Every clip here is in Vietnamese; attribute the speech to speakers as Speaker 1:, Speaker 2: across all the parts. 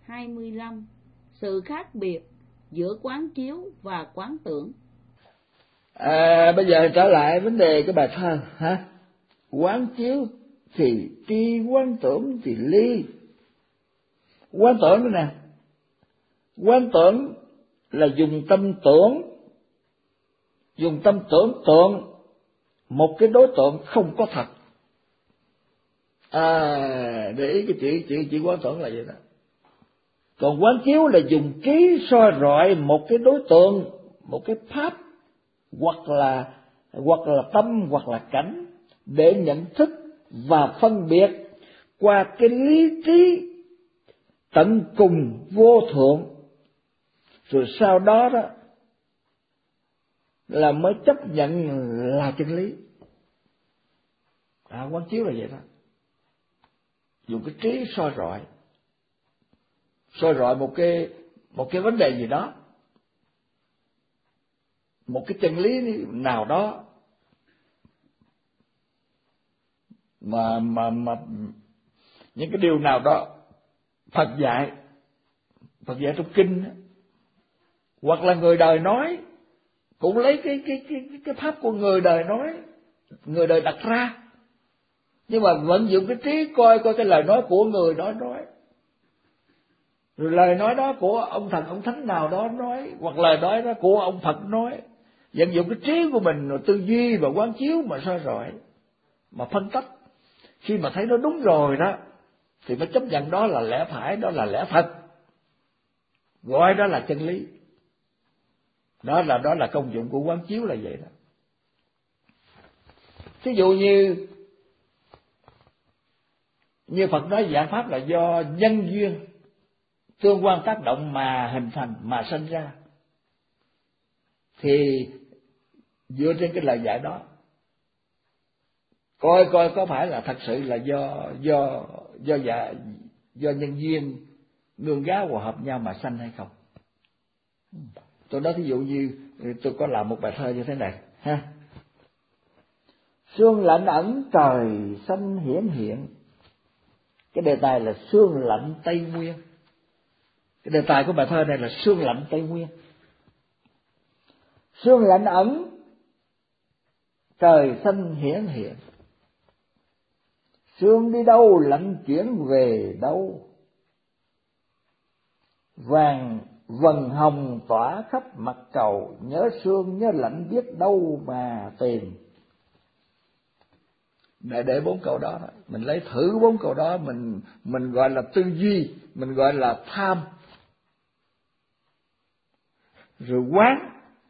Speaker 1: 25. Sự khác biệt giữa quán chiếu và quán tưởng.
Speaker 2: Bây giờ trở lại vấn đề cái bài thơ ha. Quán chiếu thì tri, quán tưởng thì ly. Quán tưởng nữa nè, quán tưởng là dùng tâm tưởng tượng một cái đối tượng không có thật. Để ý cái chữ quán tưởng là vậy đó. Còn quán chiếu là dùng trí soi rọi một cái đối tượng, một cái pháp, hoặc là tâm, hoặc là cảnh, để nhận thức và phân biệt qua cái lý trí tận cùng vô thượng, rồi sau đó đó là mới chấp nhận là chân lý. Quán chiếu là vậy đó, dùng cái trí soi rọi một cái vấn đề gì đó, một cái chân lý nào đó mà những cái điều nào đó Phật dạy trong kinh, hoặc là người đời nói, cũng lấy cái pháp của người đời nói, người đời đặt ra, nhưng mà vận dụng cái trí coi cái lời nói của người đó nói, rồi lời nói đó của ông thần ông thánh nào đó nói, hoặc lời nói đó của ông Phật nói, vận dụng cái trí của mình rồi tư duy và quán chiếu mà soi rọi, mà phân tích. Khi mà thấy nó đúng rồi đó thì mới chấp nhận đó là lẽ phải, đó là lẽ thật, gọi đó là chân lý. Đó là công dụng của quán chiếu là vậy đó. Thí dụ như Phật nói dạng pháp là do nhân duyên tương quan tác động mà hình thành, mà sinh ra, thì dựa trên cái lời dạy đó coi có phải là thật sự là do nhân duyên nương gáo hòa hợp nhau mà sanh hay không. Tôi nói thí dụ như tôi có làm một bài thơ như thế này ha. Sương lạnh ẩn trời xanh hiển hiện. Cái đề tài là sương lạnh Tây Nguyên. Cái đề tài của bài thơ này là sương lạnh Tây Nguyên. Sương lạnh ẩn trời xanh hiển hiện. Sương đi đâu lạnh chuyển về đâu. Vàng vầng hồng tỏa khắp mặt cầu. Nhớ sương nhớ lạnh biết đâu mà tìm. Để 4 câu đó, mình lấy thử 4 câu đó, mình gọi là tư duy, mình gọi là tham, rồi quán.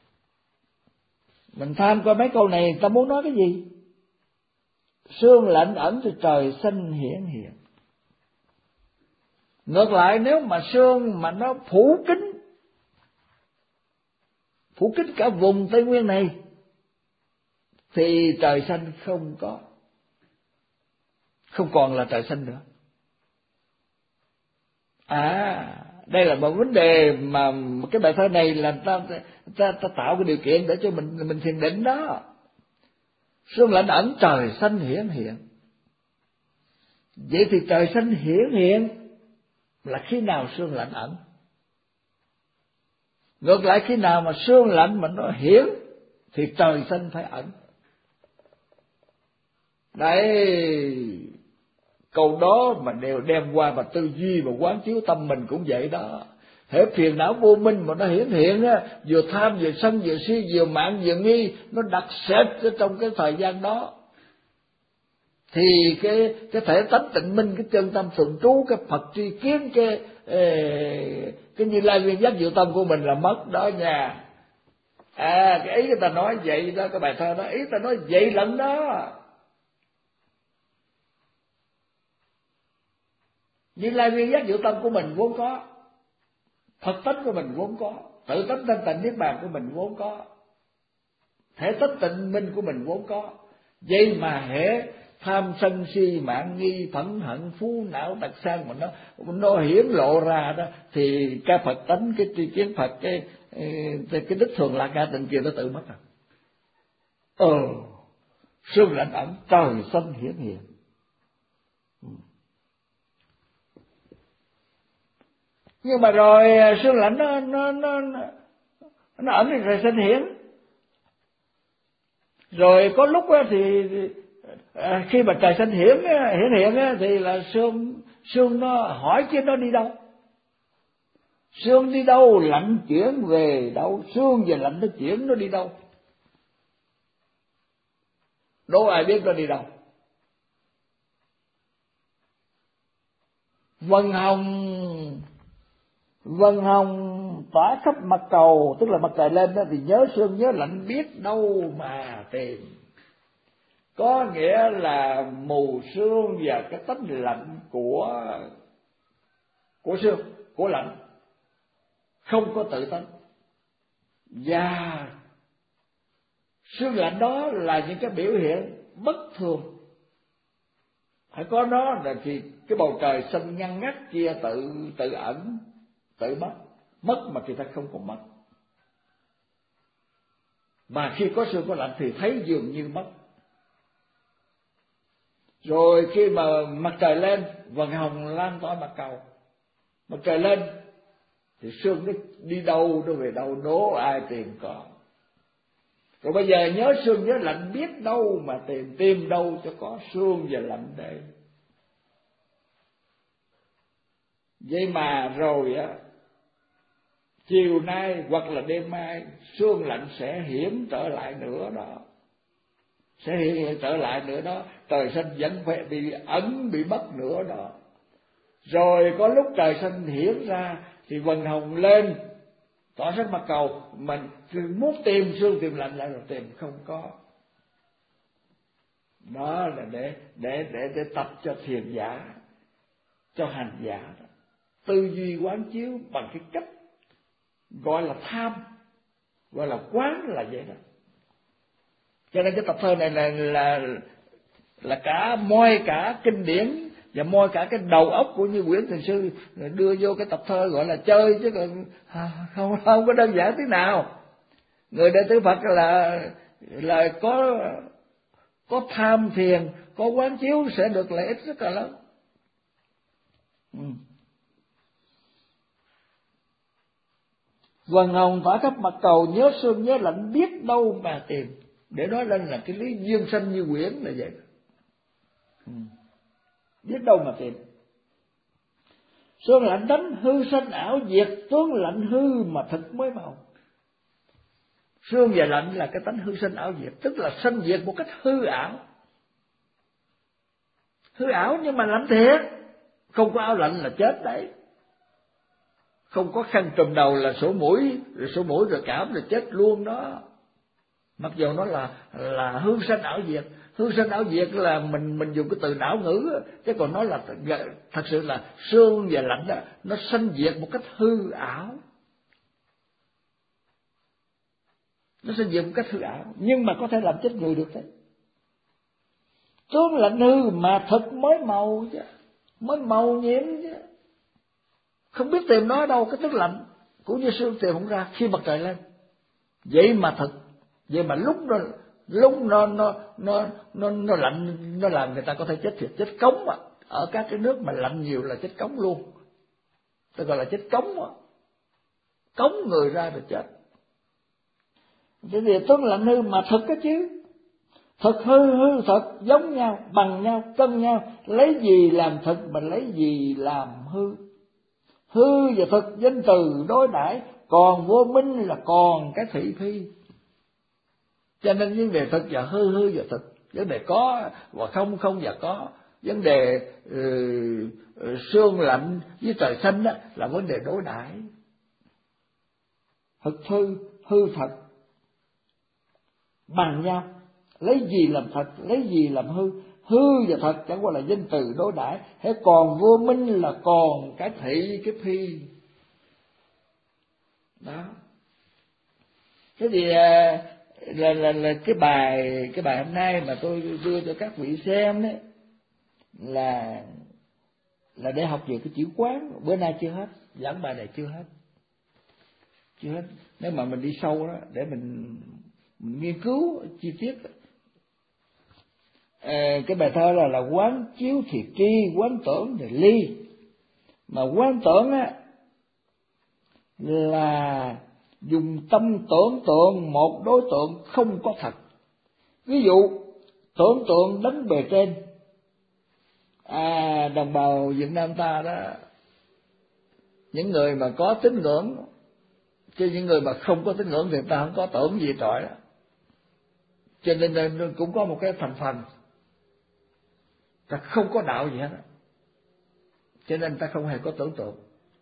Speaker 2: Mình tham coi mấy câu này ta muốn nói cái gì. Sương lạnh ẩn thì trời xanh hiển hiện. Ngược lại, nếu mà sương mà nó phủ kín cả vùng Tây Nguyên này thì trời xanh không còn là trời xanh nữa. Đây là một vấn đề mà cái bài thơ này là ta tạo cái điều kiện để cho mình thiền định đó. Sương lạnh ẩn trời xanh hiển hiện. Vậy thì trời xanh hiển hiện là khi nào sương lạnh ẩn? Ngược lại, khi nào mà sương lạnh mà nó hiển thì trời xanh phải ẩn. Đấy, câu đó mà đều đem qua mà tư duy và quán chiếu tâm mình cũng vậy đó. Hễ phiền não vô minh mà nó hiển hiện á, vừa tham vừa sân vừa si vừa mạn vừa nghi, nó đặc sệt trong cái thời gian đó, thì cái thể tánh tịnh minh, cái chân tâm thuần trú, cái Phật tri kiến, cái Như Lai Nguyên Giác Diệu Tâm của mình là mất đó nha. Cái ý người ta nói vậy đó, cái bài thơ đó ý ta nói vậy lận đó. Như Lai Nguyên Giác Diệu Tâm của mình vốn có, Phật tánh của mình vốn có, tự tánh thanh tịnh niết bàn của mình vốn có, thể tánh tịnh minh của mình vốn có. Vậy mà hễ tham sân si mạn nghi phẫn hận phú não tật sang mà nó hiển lộ ra đó, thì cái Phật tánh, cái tri kiến Phật, cái đức thường lạc ca tịnh kia nó tự mất rồi. Sương lạnh ẩn trời xanh hiển hiện. Nhưng mà rồi sương lạnh nó ẩn thì trời xanh hiển. Rồi có lúc thì khi mà trời xanh hiển hiện thì là sương nó hỏi chứ nó đi đâu. Sương đi đâu, lạnh chuyển về đâu, sương và lạnh nó chuyển nó đi đâu. Đâu ai biết nó đi đâu. Vầng hồng tỏa khắp mặt cầu, tức là mặt trời lên đó, thì nhớ sương nhớ lạnh biết đâu mà tìm. Có nghĩa là mù sương và cái tánh lạnh của sương, của lạnh không có tự tánh. Và sương lạnh đó là những cái biểu hiện bất thường. Phải có nó là thì cái bầu trời xanh ngăn ngắt kia tự ẩn, tự mất mà người ta không còn mất. Mà khi có sương có lạnh thì thấy dường như mất. Rồi khi mà mặt trời lên, vầng hồng lan tỏa mặt cầu. Mặt trời lên thì sương nó đi đâu, nó về đâu, đố ai tìm còn. Rồi bây giờ nhớ sương nhớ lạnh biết đâu mà tìm đâu cho có sương và lạnh đây. Vậy mà rồi chiều nay hoặc là đêm mai sương lạnh sẽ hiển trở lại nữa đó. Sẽ hiện trở lại nữa đó. Trời xanh vẫn phải bị ẩn, bị mất nữa đó. Rồi có lúc trời xanh hiển ra thì vầng hồng lên tỏa sáng mặt cầu, mình muốn tìm sương tìm lạnh lại rồi tìm không có. Đó là để tập cho thiền giả, cho hành giả đó. Tư duy quán chiếu bằng cái cách gọi là tham, gọi là quán là vậy đó. Cho nên cái tập thơ này là cả moi cả kinh điển và moi cả cái đầu óc của Như Quyển Thiền Sư đưa vô cái tập thơ gọi là chơi, chứ còn không có đơn giản thế nào. Người đệ tử Phật là có tham thiền, có quán chiếu sẽ được lợi ích rất là lớn. Vầng hồng tỏa khắp mặt cầu, nhớ sương nhớ lạnh biết đâu mà tìm. Để nói lên là cái lý duyên sanh Như Quyển là vậy. Biết đâu mà tìm. Sương lạnh đánh hư sanh ảo diệt, tướng lạnh hư mà thực mới màu. Sương và lạnh là cái tánh hư sanh ảo diệt, tức là sanh diệt một cách hư ảo. Hư ảo nhưng mà lạnh thiệt. Không có áo lạnh là chết đấy. Không có khăn trùm đầu là sổ mũi rồi cảm là chết luôn đó. Mặc dù nó là hư sanh ảo diệt. Hư sanh ảo diệt là mình dùng cái từ não ngữ, chứ còn nó là thật sự là sương và lạnh đó, nó sanh diệt một cách hư ảo. Nó sanh diệt một cách hư ảo, nhưng mà có thể làm chết người được đấy. Tướng lạnh hư mà thực mới màu chứ, mới màu nhiễm chứ. Không biết tìm nó ở đâu, cái tức lạnh cũng như sương tìm không ra khi mặt trời lên. Vậy mà thực, vậy mà lúc nó lạnh, nó làm người ta có thể chết thiệt, chết cống mà. Ở các cái nước mà lạnh nhiều là chết cống luôn. Ta gọi là chết cống mà. Cống người ra rồi chết. Thế thì tướng lạnh hư mà thực đó chứ. Thực hư, hư thật giống nhau, bằng nhau, cân nhau. Lấy gì làm thực mà lấy gì làm hư. Hư và thực danh từ đối đãi, còn vô minh là còn cái thị phi. Cho nên vấn đề thực và hư và thực, vấn đề có và không và có, vấn đề sương lạnh với trời xanh đó là vấn đề đối đãi. Thực hư thật bằng nhau, lấy gì làm thật, lấy gì làm hư. Hư và thật chẳng qua là danh từ đối đãi, thế còn vô minh là còn cái thị, cái phi. Đó. Thế thì là cái bài hôm nay mà tôi đưa cho các vị xem đấy là để học về cái chữ quán. Bữa nay chưa hết, giảng bài này chưa hết. Nếu mà mình đi sâu đó để mình nghiên cứu chi tiết. Cái bài thơ là quán chiếu thì tri, quán tưởng thì ly. Mà quán tưởng á là dùng tâm tưởng tượng một đối tượng không có thật. Ví dụ tưởng tượng đấng bề trên. Đồng bào Việt Nam ta đó, những người mà có tín ngưỡng, chứ những người mà không có tín ngưỡng thì ta không có tưởng gì trọi đó. Cho nên cũng có một cái thành phần ta không có đạo gì hết đó. Cho nên ta không hề có tưởng tượng.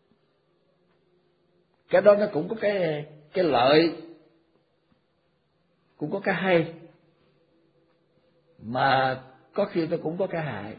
Speaker 2: Cái đó nó cũng có cái lợi, cũng có cái hay, mà có khi nó cũng có cái hại.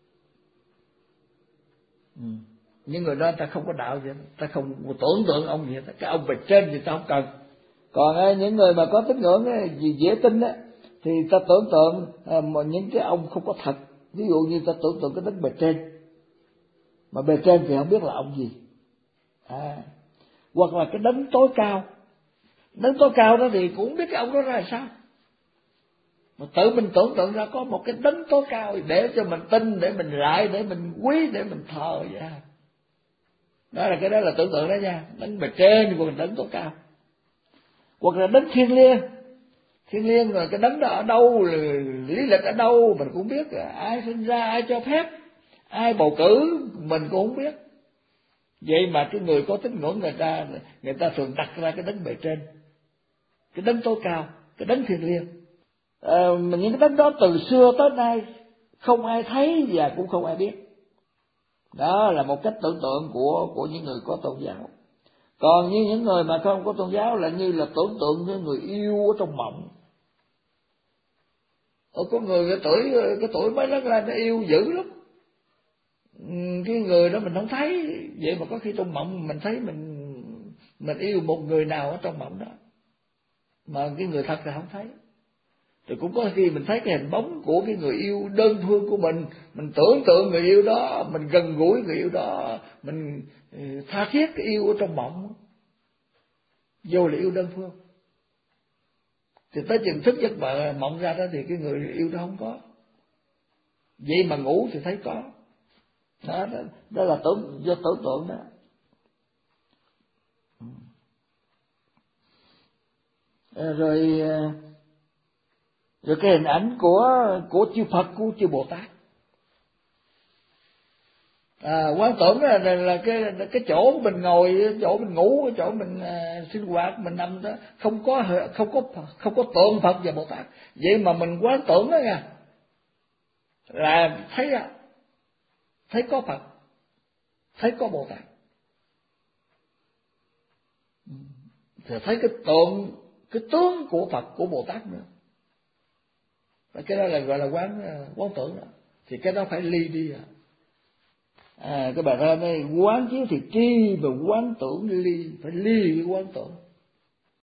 Speaker 2: Những người đó ta không có đạo gì hết, ta không tưởng tượng ông gì hết, cái ông bề trên thì ta không cần. Còn những người mà có tín ngưỡng gì dễ tin á, thì ta tưởng tượng những cái ông không có thật. Ví dụ như ta tưởng tượng cái đấng bề trên, mà bề trên thì không biết là ông gì. Hoặc là cái đấng tối cao. Đấng tối cao đó thì cũng biết cái ông đó ra sao. Mà tự mình tưởng tượng ra có một cái đấng tối cao để cho mình tin, để mình lại, để mình quý, để mình thờ vậy. Đó là cái đó là tưởng tượng đó nha. Đấng bề trên của mình, đấng tối cao. Hoặc là đấng thiêng liêng. Thiêng liêng rồi cái đấng đó ở đâu, lý lịch ở đâu mình cũng biết. Ai sinh ra, ai cho phép, ai bầu cử mình cũng không biết. Vậy mà cái người có tín ngưỡng người ta thường đặt ra cái đấng bề trên, cái đấng tối cao, cái đấng thiêng liêng. Mà những cái đấng đó từ xưa tới nay không ai thấy và cũng không ai biết. Đó là một cách tưởng tượng của những người có tôn giáo. Còn như những người mà không có tôn giáo là như là tưởng tượng với người yêu ở trong mộng. Có người cái tuổi mới lớn ra nó yêu dữ lắm. Cái người đó mình không thấy, vậy mà có khi trong mộng mình thấy mình yêu một người nào ở trong mộng đó, mà cái người thật là không thấy. Rồi cũng có khi mình thấy cái hình bóng của cái người yêu đơn phương của mình tưởng tượng người yêu đó, mình gần gũi người yêu đó, mình tha thiết cái yêu ở trong mộng, vô là yêu đơn phương. Thì tới chừng thức giấc mộng ra đó thì cái người yêu đó không có. Vậy mà ngủ thì thấy có. Đó là do tưởng tượng đó. Rồi cái hình ảnh của chư Phật, của chư Bồ Tát. Quán tưởng là cái chỗ mình ngồi, chỗ mình ngủ, chỗ mình sinh hoạt, mình nằm đó không có tượng Phật và Bồ Tát. Vậy mà mình quán tưởng đó nha, là thấy có Phật, thấy có Bồ Tát, thì thấy cái tướng của Phật, của Bồ Tát nữa. Cái đó là gọi là quán tưởng đó. Thì cái đó phải ly đi. Cái bài thơ này quán chiếu thì tri, và quán tưởng ly, phải ly cái quán tưởng.